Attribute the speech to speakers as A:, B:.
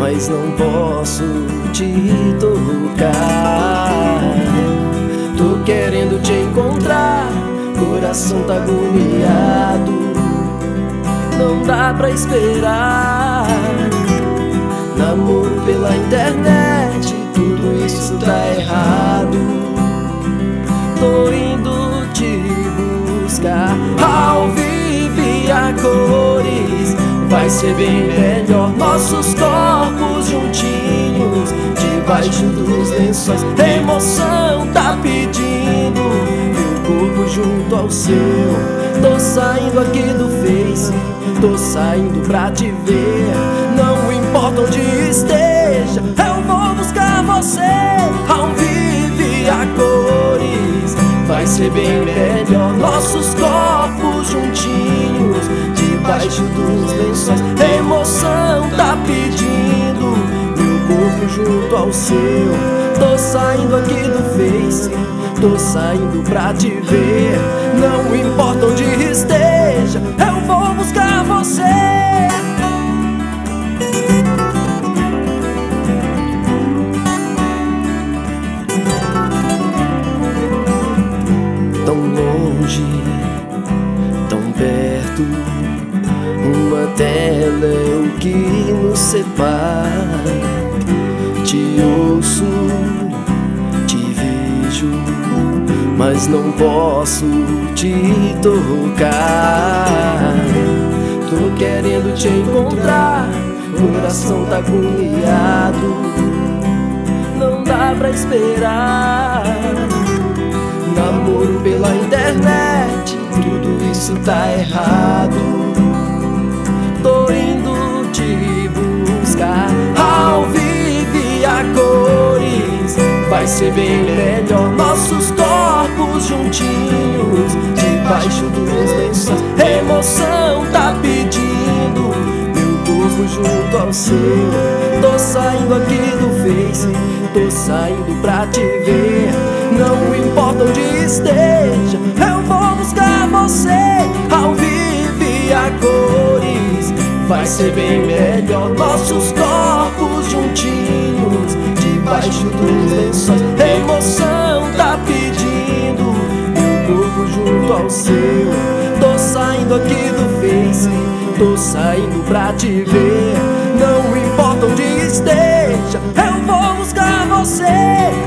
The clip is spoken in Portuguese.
A: mas não posso te tocar. Tô querendo te encontrar, coração tá agoniado, não dá pra esperar. Namoro pela internet, tudo isso tá errado. Tô indo te buscar ao vivo e a cores. Vai ser bem melhor, nossos corpos juntinhos, debaixo dos lençóis. Emoção tá pedindo, meu corpo junto ao seu. Tô saindo aqui do Face, tô saindo pra te ver. Não importa onde esteja, eu vou buscar você ao vivo e a cores. Vai ser bem melhor, nossos corpos juntinhos, debaixo dos lençóis. Emoção tá pedindo, meu corpo junto ao seu. Tô saindo aqui do Face, tô saindo pra te ver. Não importa onde esteja, eu vou buscar você. Tão longe, tão perto, uma tela é o que nos separa. Te ouço, te vejo, mas não posso te tocar. Tô querendo te encontrar, coração tá agoniado, não dá pra esperar. Namoro pela internet, tudo isso tá errado. Tô indo te buscar ao vivo e a cores. Vai ser bem melhor, nossos corpos juntinhos, debaixo dos lençóis. Emoção tá pedindo, meu corpo junto ao seu. Tô saindo aqui do Face, tô saindo pra te ver. Não importa onde esteja, eu vou buscar você ao vivo e a cores. Vai ser bem melhor, nossos corpos juntinhos, debaixo dos lençóis. Emoção tá pedindo, meu corpo junto ao seu. Tô saindo aqui do Face, tô saindo pra te ver. Não importa onde esteja, eu vou buscar você